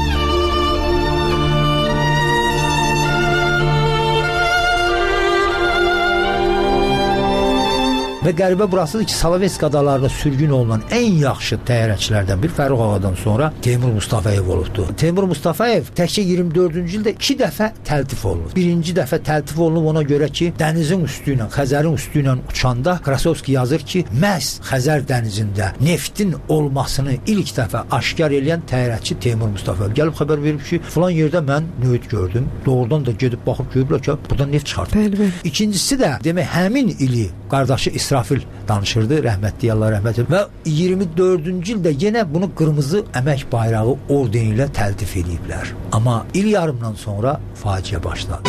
Və qəribə burasıdır ki, Salavetska adalarında sürgün olunan ən yaxşı təyyarəçilərdən bir Fərrux Ağadan sonra Teymur Mustafayev olubdu. Teymur Mustafayev təkcə 24-cü ildə 2 dəfə təltif olunub. Birinci dəfə təltif olunub ona görə ki, dənizin üstü ilə, Xəzərin üstü ilə uçanda Krasovski yazır ki, məhz Xəzər dənizində neftin olmasını ilk dəfə aşkar eləyən təyyarəçi Teymur Mustafayev. Gəlib xəbər verib ki, falan yerdə mən növt gördüm. Doğrudan da gedib baxıb görüblər ki, buradan neft çıxartdı. İkincisi də demək həmin ili qardaşı İsrafil danışırdı, rəhmətli Allah rəhmət etsin. Və 24-cü ildə yenə bunu qırmızı əmək bayrağı ordeni ilə təltif ediblər. Amma il yarımdan sonra faciə başladı.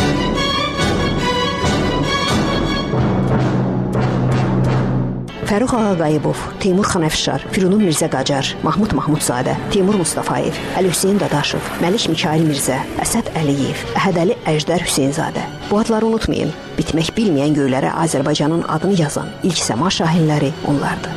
Fərrux Ağa Qayıbov, Teymur xan Əfşar, Firunun Mirzə Qacar, Mahmud Mahmudzadə, Teymur Mustafayev, Əl-Hüseyn Dadaşov, Məlik Mikail Mirzə, Əsəd Əliyev, Əhədəli Əjdər Hüseynzadə. Bu adları unutmayın. Bitmək bilməyən göylərə Azərbaycanın adını yazan ilk səma şahinləri onlardır.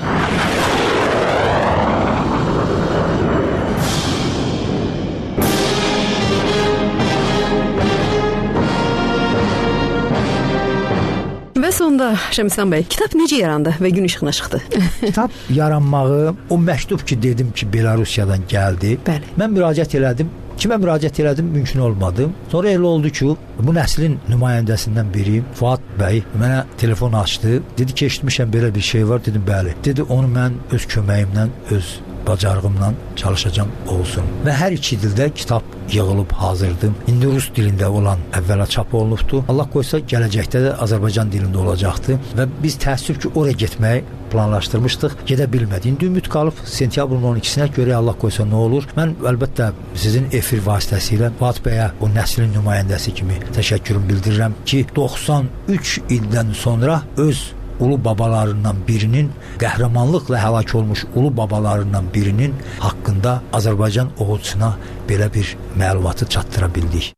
Və sonda Şəmslan bəy, kitab necə yarandı və gün işığına çıxdı? Kitab yaranmağı, o məktub ki, dedim ki, Belarusiyadan gəldi. Bəli. Mən müraciət elədim. Kimə müraciət elədim, mümkün olmadı. Sonra elə oldu ki, bu nəslin nümayəndəsindən biri, Fuad bəy, mənə telefon açdı. Dedi ki, eşitmişəm belə bir şey var. Dedim, bəli. Dedi, onu mən öz köməyimlə, öz bacarığımla çalışacağım olsun. Və hər iki dildə kitab yığılıb hazırdır. İndi rus dilində olan əvvəla çap olunubdur. Allah qoysa gələcəkdə də Azərbaycan dilində olacaqdır. Və biz təəssüf ki, oraya getməyi planlaşdırmışdıq, gedə bilmədik. İndi ümid qalıb sentyabrın 12-sinə görə Allah qoysa nə olur. Mən əlbəttə sizin efir vasitəsilə Fuad bəyə, o nəslin nümayəndəsi kimi təşəkkürümü bildirirəm ki, 93 ildən sonra öz ulu babalarından birinin, qəhrəmanlıqla həlak olmuş ulu babalarından birinin haqqında Azərbaycan oğulçuna belə bir məlumatı çatdıra bildik.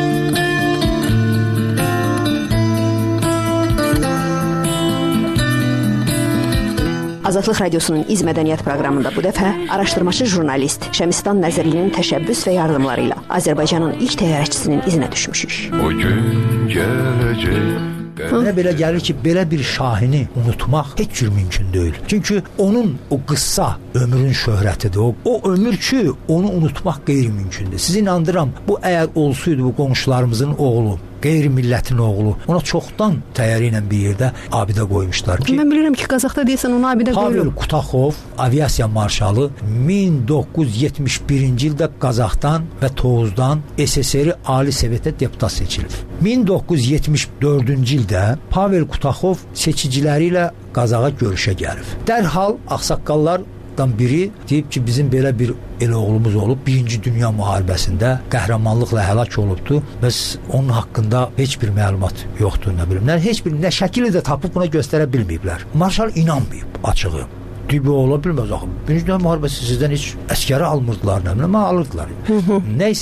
Azadlıq Radiosunun İz Mədəniyyət proqramında bu dəfə araşdırmaçı jurnalist Şəmistan Nəzərlinin təşəbbüs və yardımları ilə Azərbaycanın ilk təyyarəçisinin izinə düşmüşük. O gün gələcək. Mənə belə gəlir ki, belə bir şahini unutmaq heç cür mümkün deyil. Çünki onun o qısa ömrün şöhrətidir. O ömür ki, onu unutmaq qeyri-mümkündür. Sizi inandıram, bu əgər olsaydı bu qonşularımızın oğlu, qeyri-millətin oğlu, ona çoxdan təyyarə ilə bir yerdə abidə qoymuşlar ki, mən bilirəm ki, Qazaxda deyəsən onu abidə qoyulub. Pavel Kutaxov, aviasiya marşalı 1971-ci ildə Qazaxdan və Tovuzdan SSR Ali Sovetə deputat seçilib. 1974-cü ildə Pavel Kutaxov seçiciləri ilə Qazaxa görüşə gəlib. Dərhal ağsaqqallardan biri deyib ki, bizim belə bir el oğlumuz olub, 1-ci Dünya müharibəsində qəhrəmanlıqla həlak olubdu. Bəs onun haqqında heç bir məlumat yoxdur, nə bilim. Heç bir nə şəkili də tapıb buna göstərə bilməyiblər. Marşal inanmayıb açığı. Deyib, ola bilməz axı. 1-ci Dünya müharibəsi sizdən heç əskəri almırdılar, nə bilim, alırdılar. Nəysə,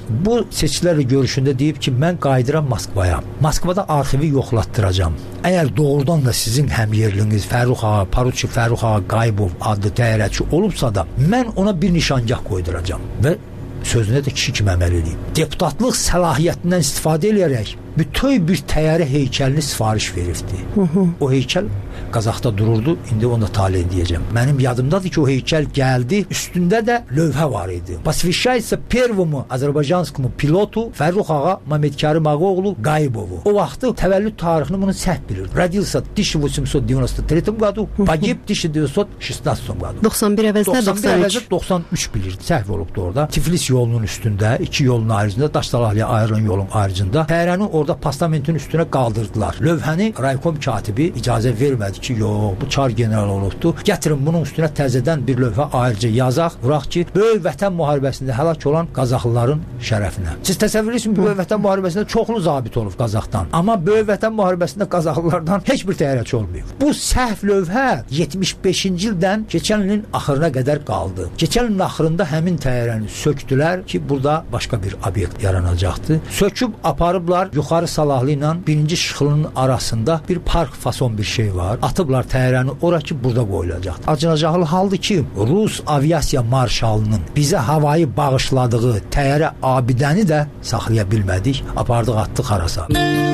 Bu seçkilərlə görüşündə deyib ki, mən qayıdıram Moskvaya. Moskvada arxivi yoxlatdıracağam. Əgər doğrudan da sizin həmyerliniz Fərrux ağa, Poruçik Fərrux ağa Qayıbov adlı təyyarəçi olubsa da, mən ona bir nişangah qoyduracağam və sözünə də kişi kimi əməl edeyim. Deputatlıq səlahiyyətindən istifadə edərək bütün bir təyyarə heykəlini sifariş veribdi. O heykəl Qazaxda dururdu, indi onu da tale edəcəm. Mənim yadımdadır ki, o heykəl gəldi, üstündə də lövhə var idi. Посвящается первому азербайджанскому пилоту Fərrux ağa Məmmədkərim Ağaoğlu Qayıbovu. O vaxtı təvəllüd tarixini bunu səhv bilir. Родился в 1893 году, pogib 1916 году. 91 əvəzinə 93 bilirdi. Səhv olubdu orada. Tiflis yolunun üstündə, iki yolun ayrıcında, Daşdalahlıya ayrılan yolun ayrıcında təyyarəni orada postamentin üstünə qaldırdılar. Lövhəni raykom katibi icazə vermədi ki, yox, bu çar general olubdu. Gətirin bunun üstünə təzədən bir lövhə ayrıca yazaq, vuraq ki, böyük vətən müharibəsində həlak olan Qazaxlıların şərəfinə. Siz təsəvvür edirsiniz, böyük vətən müharibəsində çoxlu zabit olub Qazaxdan. Amma böyük vətən müharibəsində Qazaxlılardan heç bir təyyarəçi olmayıb. Bu səhv lövhə 75-ci ildən keçən ilin axırına qədər qaldı. Keçən ilin axırında həmin təyyarəni sökdülər ki, burada başqa bir obyekt yaranacaqdı. Söküb aparıblar yuxarı Salahlı ilə birinci Şıxlının arasında bir park fason bir şey var. Atıblar təyyarəni ora ki, burada qoyulacaq. Acınacaqlı haldır ki, Rus aviasiya marşalının bizə havayı bağışladığı təyyarə abidəni də saxlaya bilmədik. Apardıq, atdıq harasa.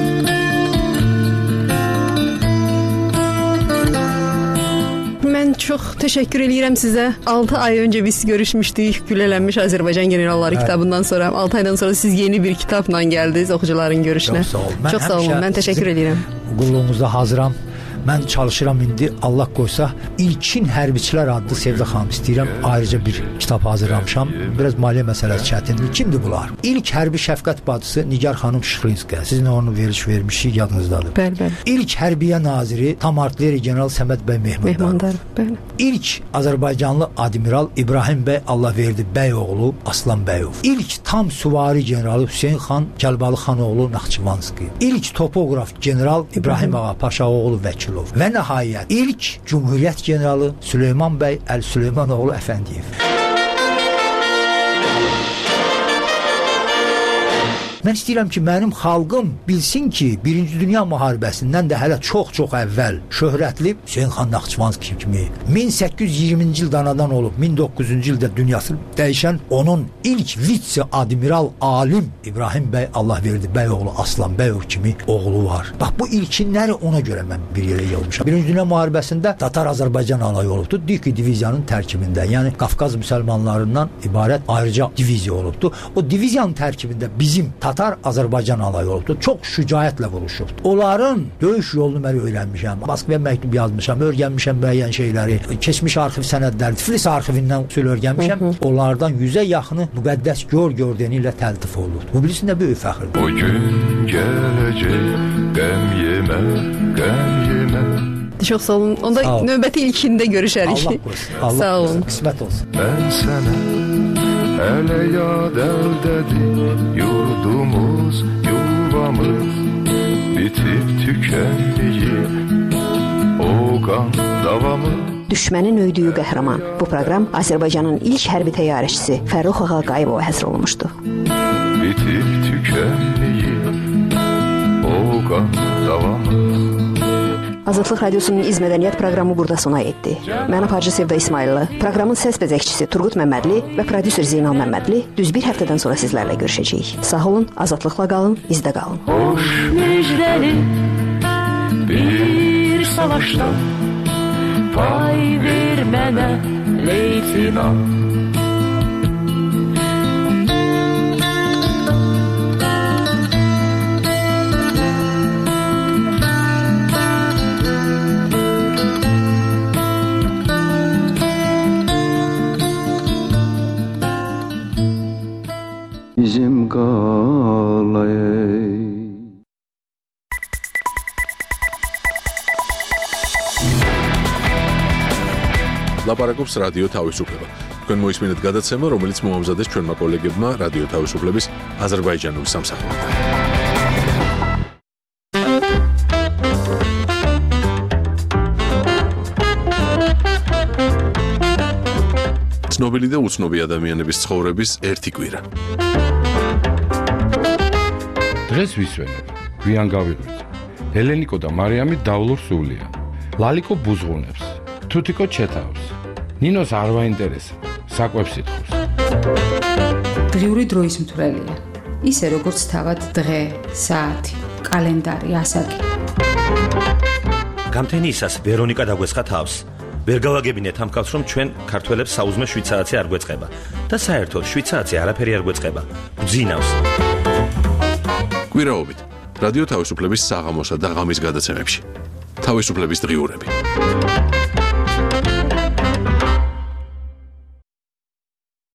Mən çox təşəkkür edirəm sizə. 6 ay öncə biz görüşmüşdük. Gülələnmiş Azərbaycan generalları kitabından sonra. 6 aydan sonra siz yeni bir kitabla gəldiniz oxucuların görüşünə. Çox sağ olun. Mən təşəkkür edirəm. Qulluğunuzda hazıram. Mən çalışıram indi, Allah qoysa, İlkin Hərbiçilər adlı Sevdə xanım istəyirəm, ayrıca bir kitab hazırlamışam. Biraz maliyyə məsələsi çətindir. Kimdir bunlar? İlk hərbi şəfqət bacısı Nigar xanım Şıxlinskaya. Sizinlə onu vermişik, yadınızdadır. Bəli. İlk hərbiyə naziri tam artilleriya general Səməd bəy Mehmandarov. Bəli. İlk Azərbaycanlı admiral İbrahim bəy Allahverdi bəyoğlu Aslan bəyov. İlk tam süvari generalı Hüseyn xan Kəlbalı xanoğlu Naxçıvanski. İlk topoqraf general İbrahim ağa Paşaoğlu Vəkil. Və nəhayət ilk Cumhuriyyət generalı Süleyman bəy Əl-Süleymanoğlu Əfəndiyev. Mən istəyirəm ki, mənim xalqım bilsin ki, 1-ci Dünya müharibəsindən də hələ çox-çox əvvəl şöhrətli Hüseyn xan Naxçıvanski kimi 1820-ci ildə anadan olub, 1900-cü ildə dünyası dəyişən onun ilk vitse-admiral alim İbrahim bəy Allahverdi bəyoğlu Aslan bəyov kimi oğlu var. Bax, bu ilkinləri ona görə mən bir yerə yığmışam. 1-ci Dünya müharibəsində Tatar Azərbaycan alayı olubdu, Diki diviziyanın tərkibində, yəni Qafqaz müsəlmanlarından ibarət ayrıca diviziya olubdu. O diviziyanın tərkibində bizim Tatar Azərbaycan alayı olubdu. Çox şücaətlə vuruşubdu. Onların döyüş yolunu mən öyrənmişəm. Moskvaya məktub yazmışam, öyrənmişəm müəyyən şeyləri. Keçmiş arxiv sənədləri, Tiflis arxivindən usul öyrənmişəm. Onlardan 100-ə yaxını müqəddəs gördəni ilə təltif olunur. Bu birisində böyük fəxrdir. O gün gələcək, qəm yemə, qəm yemə. Çox sağ olun. Onda növbəti ilkində görüşərik. Allah qoysun. Sağ olun. Qismət olsun. Mən sənə hələ yad əldədir, yurdumuz, yuvamız bitib tükənməyib, o qan davamı. Düşmənin öydüyü qəhrəman. Bu proqram Azərbaycanın ilk hərbi təyyarəçisi Fərrux ağa Qayıbova həsr olunmuşdu. Bitib tükənməyib, o qan davamı. Azadlıq Radiosunun İz Mədəniyyət proqramı burada sona yetdi. Mən aparıcı Sevda İsmayıllı, proqramın səs bəzəkçisi Turqut Məmmədli və prodüser Zeynal Məmmədli düz bir həftədən sonra sizlərlə görüşəcəyik. Sağ olun, azadlıqla qalın, izdə qalın. Hoş müjdəli bir savaşda pay ver mənə leytinant. Bizim qalay. ლაპარაკობს რადიო თავისუფლება. თქვენ მოისმინეთ გადაცემა, რომელიც მოამზადეს ჩვენმა კოლეგებმა რადიო თავისუფლების აზერბაიჯანულ სამსახურიდან. ცნობილი და უცნობი ადამიანების ცხოვრების ერთი კვირა. დღეს ვისვენებ, გვიან გავიღვიძე. ელენიკო და მარიამი დავლურ სულია. ლალიკო ბუზღუნებს, თუთიკო ჩეთავს. ნინოს არ ვაინტერესა, საკვებს ითხოვს. დღიური დროის მთვრელია. ისე როგორც თავად დღე, საათი, კალენდარი, ასაკი. გამთენიისას ვერონიკა დაგვესხა თავს. ვერ გავაგებინეთ ამ კაცს, რომ ჩვენ ქართველებს საუზმე შვიცარაცი არ გვეწყება და საერთოდ შვიცარაცი არაფერი არ გვეწყება. გძინავს. კვირაობით რადიო თავისუფლების საღამოსა და ღამის გადაცემებში. თავისუფლების დღიურები.